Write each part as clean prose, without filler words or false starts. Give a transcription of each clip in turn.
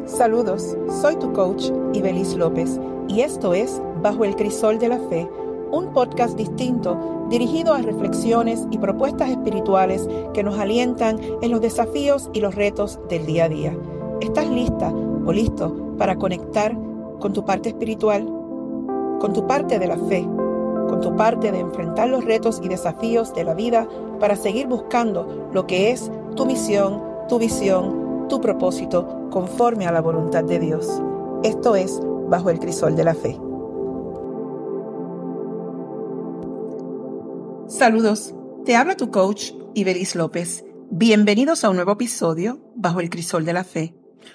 Saludos, soy tu coach Ibelis López y esto es Bajo el Crisol de la Fe, un podcast distinto dirigido a reflexiones y propuestas espirituales que nos alientan en los desafíos y los retos del día a día. ¿Estás lista o listo para conectar con tu parte espiritual, con tu parte de la fe, con tu parte de enfrentar los retos y desafíos de la vida para seguir buscando lo que es tu misión, tu visión, tu propósito conforme a la voluntad de Dios? Esto es Bajo el Crisol de la Fe. Saludos, te habla tu coach Ibelis López. Bienvenidos a un nuevo episodio Bajo el Crisol de la Fe.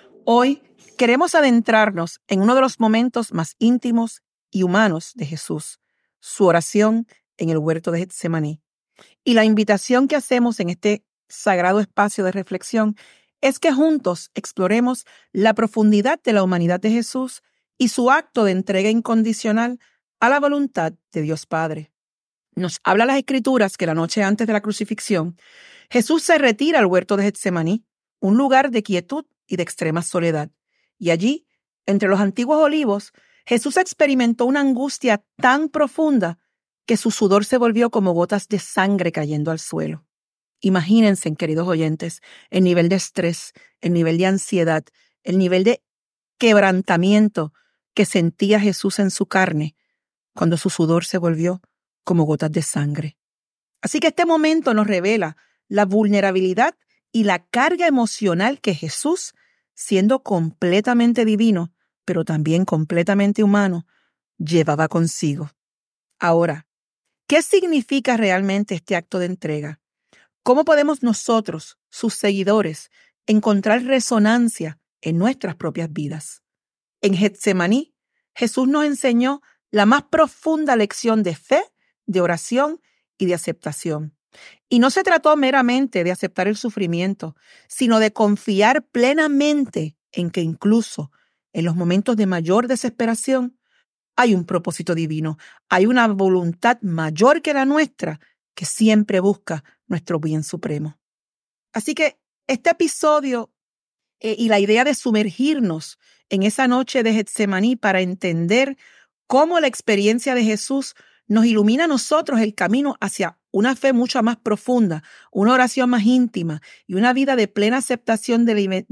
Hoy queremos adentrarnos en uno de los momentos más íntimos y humanos de Jesús, su oración en el huerto de Getsemaní. Y la invitación que hacemos en este sagrado espacio de reflexión es que juntos exploremos la profundidad de la humanidad de Jesús y su acto de entrega incondicional a la voluntad de Dios Padre. Nos habla las Escrituras que la noche antes de la crucifixión, Jesús se retira al huerto de Getsemaní, un lugar de quietud y de extrema soledad. Y allí, entre los antiguos olivos, Jesús experimentó una angustia tan profunda que su sudor se volvió como gotas de sangre cayendo al suelo. Imagínense, queridos oyentes, el nivel de estrés, el nivel de ansiedad, el nivel de quebrantamiento que sentía Jesús en su carne cuando su sudor se volvió como gotas de sangre. Así que este momento nos revela la vulnerabilidad y la carga emocional que Jesús, siendo completamente divino, pero también completamente humano, llevaba consigo. Ahora, ¿qué significa realmente este acto de entrega? ¿Cómo podemos nosotros, sus seguidores, encontrar resonancia en nuestras propias vidas? En Getsemaní, Jesús nos enseñó la más profunda lección de fe, de oración y de aceptación. Y no se trató meramente de aceptar el sufrimiento, sino de confiar plenamente en que incluso en los momentos de mayor desesperación hay un propósito divino, hay una voluntad mayor que la nuestra que siempre busca nuestro bien supremo. Así que este episodio y la idea de sumergirnos en esa noche de Getsemaní para entender cómo la experiencia de Jesús nos ilumina a nosotros el camino hacia una fe mucho más profunda, una oración más íntima y una vida de plena aceptación de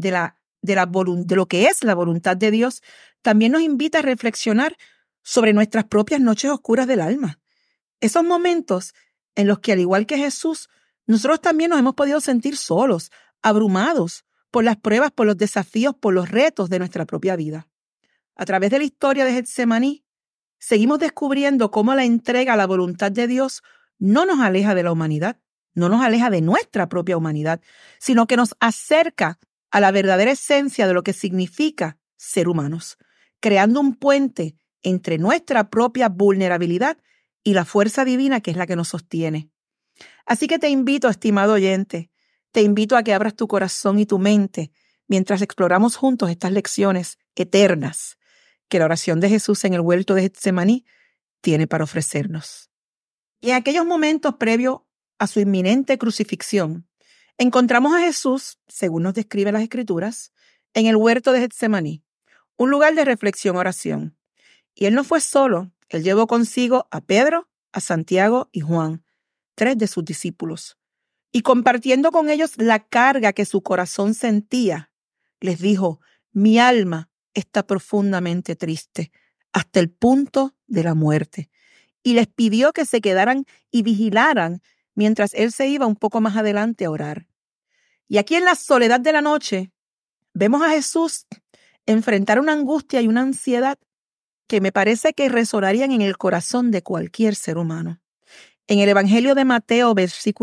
lo que es la voluntad de Dios, también nos invita a reflexionar sobre nuestras propias noches oscuras del alma. Esos momentos en los que, al igual que Jesús, nosotros también nos hemos podido sentir solos, abrumados por las pruebas, por los desafíos, por los retos de nuestra propia vida. A través de la historia de Getsemaní, seguimos descubriendo cómo la entrega a la voluntad de Dios no nos aleja de la humanidad, no nos aleja de nuestra propia humanidad, sino que nos acerca a la verdadera esencia de lo que significa ser humanos, creando un puente entre nuestra propia vulnerabilidad y la fuerza divina que es la que nos sostiene. Así que te invito, estimado oyente, te invito a que abras tu corazón y tu mente mientras exploramos juntos estas lecciones eternas que la oración de Jesús en el huerto de Getsemaní tiene para ofrecernos. Y en aquellos momentos previos a su inminente crucifixión, encontramos a Jesús, según nos describen las Escrituras, en el huerto de Getsemaní, un lugar de reflexión y oración. Y él no fue solo, él llevó consigo a Pedro, a Santiago y Juan, 3 de sus discípulos. Y compartiendo con ellos la carga que su corazón sentía, les dijo: mi alma está profundamente triste, hasta el punto de la muerte. Y les pidió que se quedaran y vigilaran mientras él se iba un poco más adelante a orar. Y aquí en la soledad de la noche, vemos a Jesús enfrentar una angustia y una ansiedad que me parece que resonarían en el corazón de cualquier ser humano. En el Evangelio de Mateo,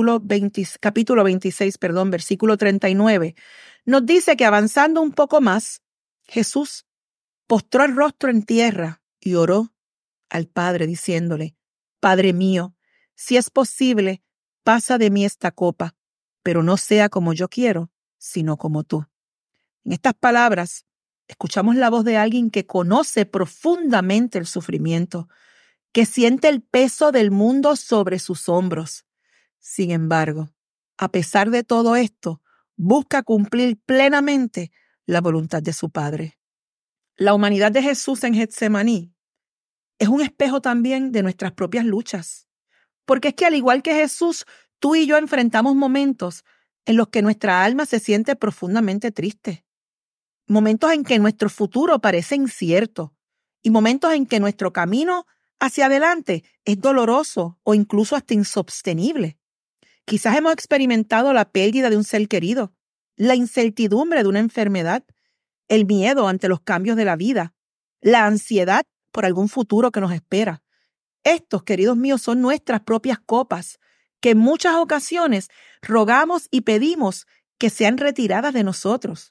capítulo 26, versículo 39, nos dice que avanzando un poco más, Jesús postró el rostro en tierra y oró al Padre diciéndole: Padre mío, si es posible, pasa de mí esta copa, pero no sea como yo quiero, sino como tú. En estas palabras, escuchamos la voz de alguien que conoce profundamente el sufrimiento, que siente el peso del mundo sobre sus hombros. Sin embargo, a pesar de todo esto, busca cumplir plenamente la voluntad de su Padre. La humanidad de Jesús en Getsemaní es un espejo también de nuestras propias luchas. Porque es que al igual que Jesús, tú y yo enfrentamos momentos en los que nuestra alma se siente profundamente triste. Momentos en que nuestro futuro parece incierto y momentos en que nuestro camino hacia adelante es doloroso o incluso hasta insostenible. Quizás hemos experimentado la pérdida de un ser querido, la incertidumbre de una enfermedad, el miedo ante los cambios de la vida, la ansiedad por algún futuro que nos espera. Estos, queridos míos, son nuestras propias copas, que en muchas ocasiones rogamos y pedimos que sean retiradas de nosotros.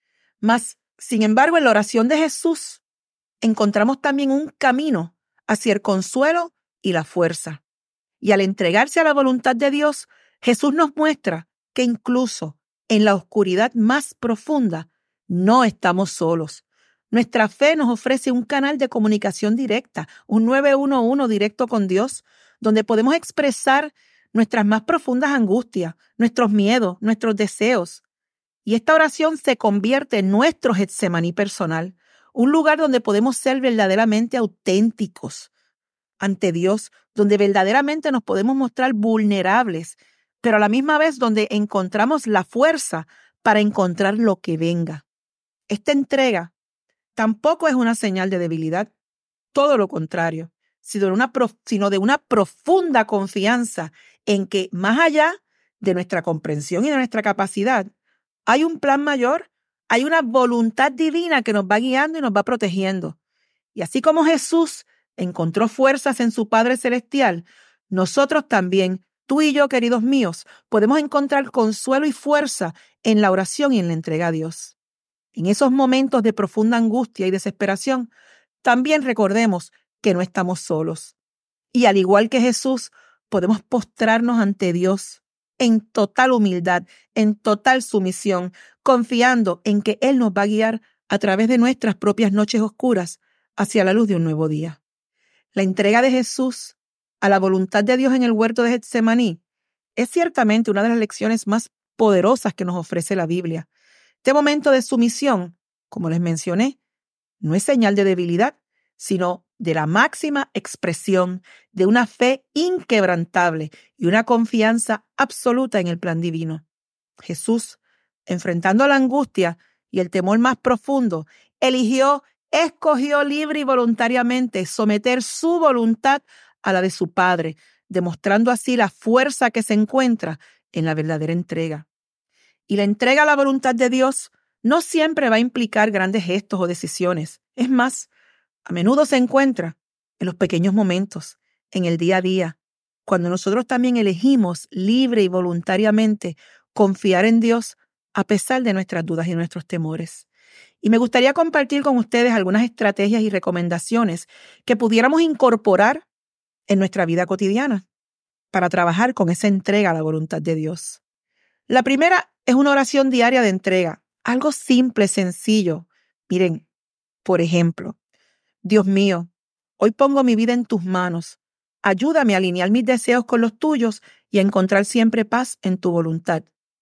Mas, sin embargo, en la oración de Jesús encontramos también un camino hacia el consuelo y la fuerza. Y al entregarse a la voluntad de Dios, Jesús nos muestra que incluso en la oscuridad más profunda no estamos solos. Nuestra fe nos ofrece un canal de comunicación directa, un 911 directo con Dios, donde podemos expresar nuestras más profundas angustias, nuestros miedos, nuestros deseos. Y esta oración se convierte en nuestro Getsemaní personal, un lugar donde podemos ser verdaderamente auténticos ante Dios, donde verdaderamente nos podemos mostrar vulnerables, pero a la misma vez donde encontramos la fuerza para encontrar lo que venga. Esta entrega tampoco es una señal de debilidad, todo lo contrario, sino de una profunda confianza en que más allá de nuestra comprensión y de nuestra capacidad, hay un plan mayor, hay una voluntad divina que nos va guiando y nos va protegiendo. Y así como Jesús encontró fuerzas en su Padre Celestial, nosotros también, tú y yo, queridos míos, podemos encontrar consuelo y fuerza en la oración y en la entrega a Dios. En esos momentos de profunda angustia y desesperación, también recordemos que no estamos solos. Y al igual que Jesús, podemos postrarnos ante Dios en total humildad, en total sumisión, confiando en que Él nos va a guiar a través de nuestras propias noches oscuras hacia la luz de un nuevo día. La entrega de Jesús a la voluntad de Dios en el huerto de Getsemaní es ciertamente una de las lecciones más poderosas que nos ofrece la Biblia. Este momento de sumisión, como les mencioné, no es señal de debilidad, sino de la máxima expresión de una fe inquebrantable y una confianza absoluta en el plan divino. Jesús, enfrentando la angustia y el temor más profundo, escogió libre y voluntariamente someter su voluntad a la de su Padre, demostrando así la fuerza que se encuentra en la verdadera entrega. Y la entrega a la voluntad de Dios no siempre va a implicar grandes gestos o decisiones. Es más, a menudo se encuentra en los pequeños momentos, en el día a día, cuando nosotros también elegimos libre y voluntariamente confiar en Dios a pesar de nuestras dudas y nuestros temores. Y me gustaría compartir con ustedes algunas estrategias y recomendaciones que pudiéramos incorporar en nuestra vida cotidiana para trabajar con esa entrega a la voluntad de Dios. La primera es una oración diaria de entrega, algo simple, sencillo. Miren, por ejemplo, Dios mío, hoy pongo mi vida en tus manos. Ayúdame a alinear mis deseos con los tuyos y a encontrar siempre paz en tu voluntad.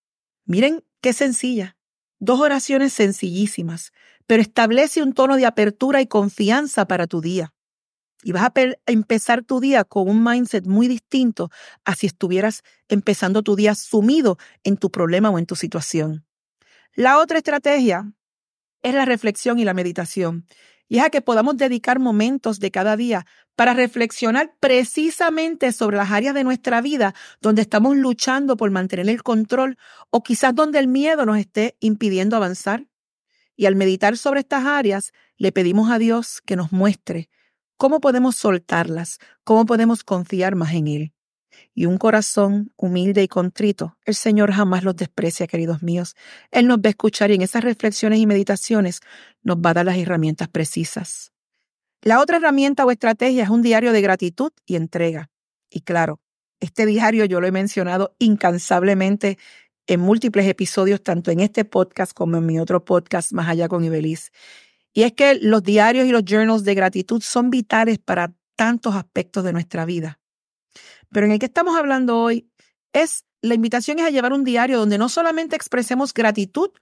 Miren qué sencilla. 2 oraciones sencillísimas, pero establece un tono de apertura y confianza para tu día. Y vas a empezar tu día con un mindset muy distinto a si estuvieras empezando tu día sumido en tu problema o en tu situación. La otra estrategia es la reflexión y la meditación. Y es a que podamos dedicar momentos de cada día para reflexionar precisamente sobre las áreas de nuestra vida donde estamos luchando por mantener el control o quizás donde el miedo nos esté impidiendo avanzar. Y al meditar sobre estas áreas, le pedimos a Dios que nos muestre cómo podemos soltarlas, cómo podemos confiar más en Él. Y un corazón humilde y contrito, el Señor jamás los desprecia, queridos míos. Él nos va a escuchar y en esas reflexiones y meditaciones nos va a dar las herramientas precisas. La otra herramienta o estrategia es un diario de gratitud y entrega. Y claro, este diario yo lo he mencionado incansablemente en múltiples episodios, tanto en este podcast como en mi otro podcast, Más Allá con Ibeliz. Y es que los diarios y los journals de gratitud son vitales para tantos aspectos de nuestra vida. Pero en el que estamos hablando hoy la invitación es a llevar un diario donde no solamente expresemos gratitud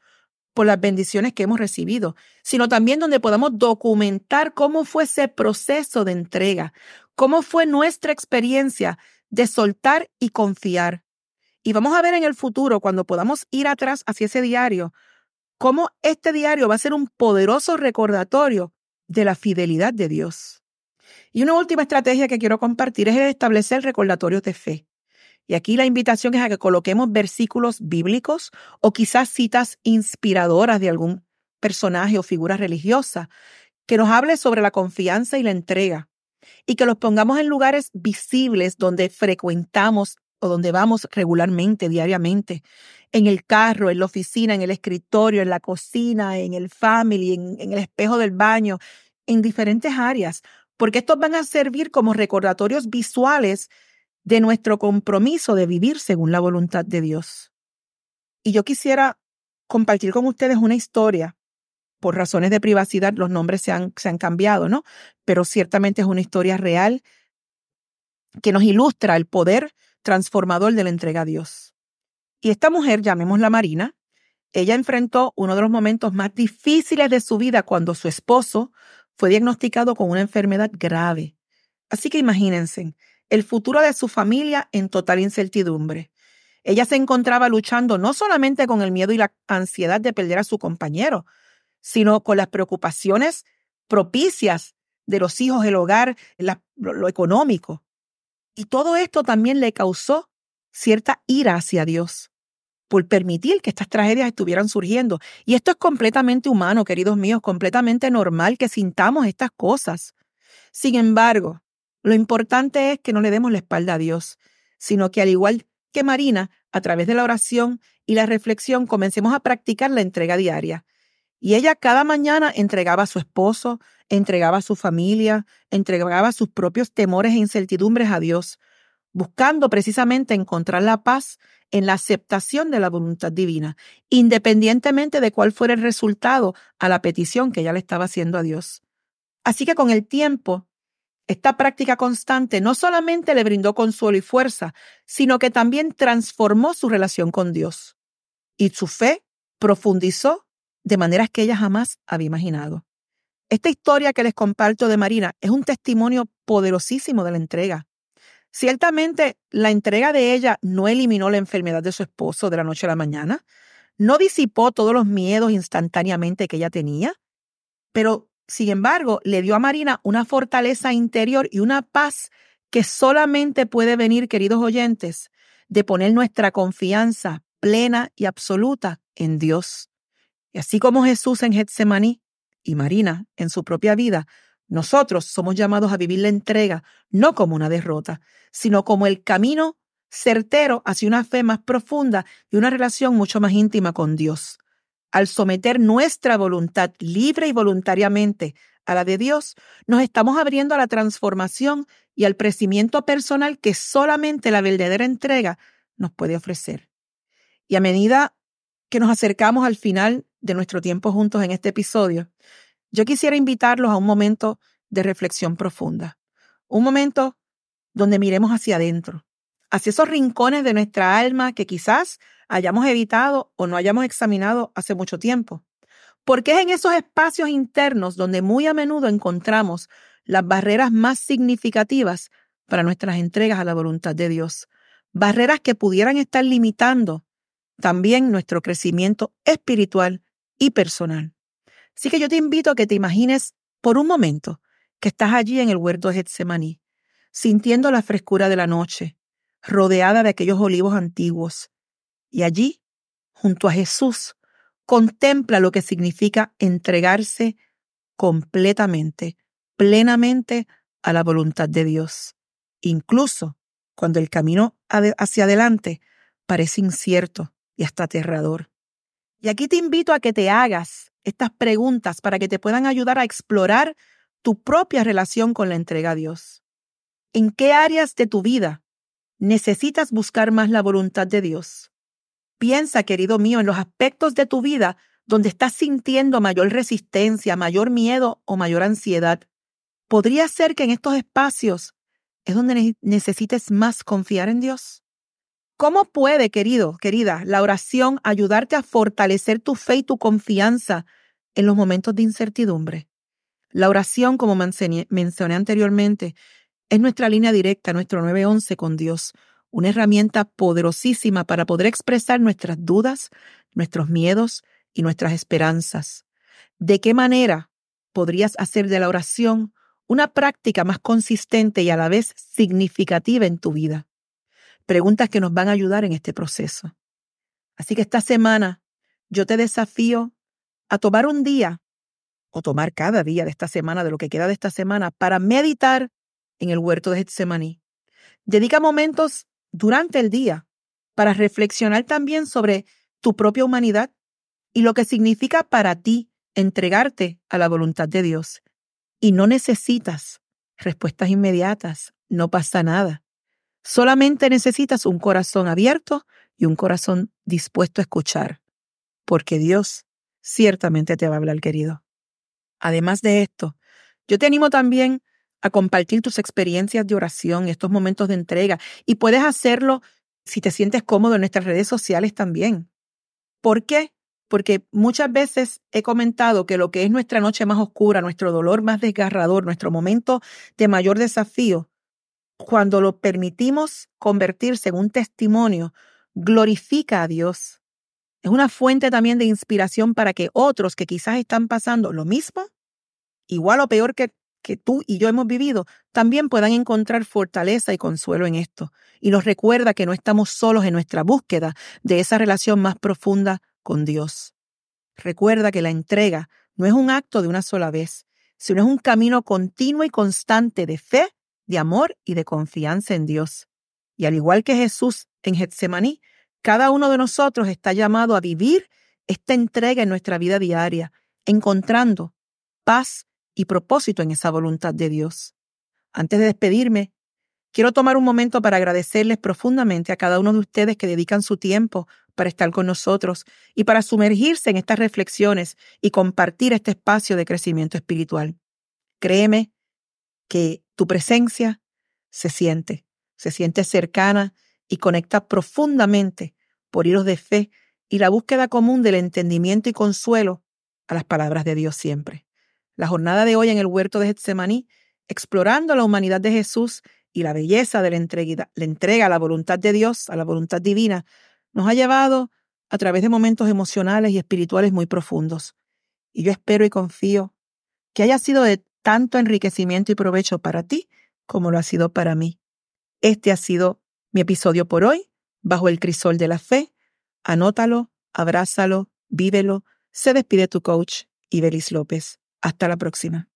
por las bendiciones que hemos recibido, sino también donde podamos documentar cómo fue ese proceso de entrega, cómo fue nuestra experiencia de soltar y confiar. Y vamos a ver en el futuro, cuando podamos ir atrás hacia ese diario, cómo este diario va a ser un poderoso recordatorio de la fidelidad de Dios. Y una última estrategia que quiero compartir es el establecer recordatorios de fe. Y aquí la invitación es a que coloquemos versículos bíblicos o quizás citas inspiradoras de algún personaje o figura religiosa que nos hable sobre la confianza y la entrega, y que los pongamos en lugares visibles donde frecuentamos o donde vamos regularmente, diariamente, en el carro, en la oficina, en el escritorio, en la cocina, en el family, en el espejo del baño, en diferentes áreas, porque estos van a servir como recordatorios visuales de nuestro compromiso de vivir según la voluntad de Dios. Y yo quisiera compartir con ustedes una historia. Por razones de privacidad, los nombres se han cambiado, ¿no? Pero ciertamente es una historia real que nos ilustra el poder transformador de la entrega a Dios. Y esta mujer, llamémosla Marina, ella enfrentó uno de los momentos más difíciles de su vida cuando su esposo fue diagnosticado con una enfermedad grave. Así que imagínense, el futuro de su familia en total incertidumbre. Ella se encontraba luchando no solamente con el miedo y la ansiedad de perder a su compañero, sino con las preocupaciones propicias de los hijos, el hogar, lo económico. Y todo esto también le causó cierta ira hacia Dios por permitir que estas tragedias estuvieran surgiendo. Y esto es completamente humano, queridos míos, completamente normal que sintamos estas cosas. Sin embargo, lo importante es que no le demos la espalda a Dios, sino que al igual que Marina, a través de la oración y la reflexión, comencemos a practicar la entrega diaria. Y ella cada mañana entregaba a su esposo, entregaba a su familia, entregaba sus propios temores e incertidumbres a Dios, buscando precisamente encontrar la paz en la aceptación de la voluntad divina, independientemente de cuál fuera el resultado a la petición que ella le estaba haciendo a Dios. Así que con el tiempo, esta práctica constante no solamente le brindó consuelo y fuerza, sino que también transformó su relación con Dios. Y su fe profundizó de maneras que ella jamás había imaginado. Esta historia que les comparto de Marina es un testimonio poderosísimo de la entrega. Ciertamente, la entrega de ella no eliminó la enfermedad de su esposo de la noche a la mañana, no disipó todos los miedos instantáneamente que ella tenía, pero, sin embargo, le dio a Marina una fortaleza interior y una paz que solamente puede venir, queridos oyentes, de poner nuestra confianza plena y absoluta en Dios. Y así como Jesús en Getsemaní y Marina en su propia vida, nosotros somos llamados a vivir la entrega no como una derrota, sino como el camino certero hacia una fe más profunda y una relación mucho más íntima con Dios. Al someter nuestra voluntad libre y voluntariamente a la de Dios, nos estamos abriendo a la transformación y al crecimiento personal que solamente la verdadera entrega nos puede ofrecer. Y a medida que nos acercamos al final de nuestro tiempo juntos en este episodio, yo quisiera invitarlos a un momento de reflexión profunda, un momento donde miremos hacia adentro, hacia esos rincones de nuestra alma que quizás hayamos evitado o no hayamos examinado hace mucho tiempo. Porque es en esos espacios internos donde muy a menudo encontramos las barreras más significativas para nuestras entregas a la voluntad de Dios, barreras que pudieran estar limitando también nuestro crecimiento espiritual y personal. Así que yo te invito a que te imagines por un momento que estás allí en el huerto de Getsemaní, sintiendo la frescura de la noche, rodeada de aquellos olivos antiguos. Y allí, junto a Jesús, contempla lo que significa entregarse completamente, plenamente a la voluntad de Dios. Incluso cuando el camino hacia adelante parece incierto y hasta aterrador. Y aquí te invito a que te hagas estas preguntas para que te puedan ayudar a explorar tu propia relación con la entrega a Dios. ¿En qué áreas de tu vida necesitas buscar más la voluntad de Dios? Piensa, querido mío, en los aspectos de tu vida donde estás sintiendo mayor resistencia, mayor miedo o mayor ansiedad. ¿Podría ser que en estos espacios es donde necesites más confiar en Dios? ¿Cómo puede, querido, querida, la oración ayudarte a fortalecer tu fe y tu confianza en los momentos de incertidumbre? La oración, como mencioné anteriormente, es nuestra línea directa, nuestro 911 con Dios, una herramienta poderosísima para poder expresar nuestras dudas, nuestros miedos y nuestras esperanzas. ¿De qué manera podrías hacer de la oración una práctica más consistente y a la vez significativa en tu vida? Preguntas que nos van a ayudar en este proceso. Así que esta semana yo te desafío a tomar un día o tomar cada día de esta semana, de lo que queda de esta semana, para meditar en el huerto de Getsemaní. Dedica momentos durante el día para reflexionar también sobre tu propia humanidad y lo que significa para ti entregarte a la voluntad de Dios. Y no necesitas respuestas inmediatas, no pasa nada. Solamente necesitas un corazón abierto y un corazón dispuesto a escuchar, porque Dios ciertamente te va a hablar, querido. Además de esto, yo te animo también a compartir tus experiencias de oración, estos momentos de entrega, y puedes hacerlo si te sientes cómodo en nuestras redes sociales también. ¿Por qué? Porque muchas veces he comentado que lo que es nuestra noche más oscura, nuestro dolor más desgarrador, nuestro momento de mayor desafío, cuando lo permitimos convertirse en un testimonio, glorifica a Dios. Es una fuente también de inspiración para que otros que quizás están pasando lo mismo, igual o peor que tú y yo hemos vivido, también puedan encontrar fortaleza y consuelo en esto. Y nos recuerda que no estamos solos en nuestra búsqueda de esa relación más profunda con Dios. Recuerda que la entrega no es un acto de una sola vez, sino es un camino continuo y constante de fe, de amor y de confianza en Dios. Y al igual que Jesús en Getsemaní, cada uno de nosotros está llamado a vivir esta entrega en nuestra vida diaria, encontrando paz y propósito en esa voluntad de Dios. Antes de despedirme, quiero tomar un momento para agradecerles profundamente a cada uno de ustedes que dedican su tiempo para estar con nosotros y para sumergirse en estas reflexiones y compartir este espacio de crecimiento espiritual. Créeme que tu presencia se siente cercana y conecta profundamente por hilos de fe y la búsqueda común del entendimiento y consuelo a las palabras de Dios siempre. La jornada de hoy en el huerto de Getsemaní, explorando la humanidad de Jesús y la belleza de la entrega a la voluntad de Dios, a la voluntad divina, nos ha llevado a través de momentos emocionales y espirituales muy profundos. Y yo espero y confío que haya sido de tanto enriquecimiento y provecho para ti como lo ha sido para mí. Este ha sido mi episodio por hoy, Bajo el Crisol de la Fe. Anótalo, abrázalo, vívelo. Se despide tu coach, Ibelis López. Hasta la próxima.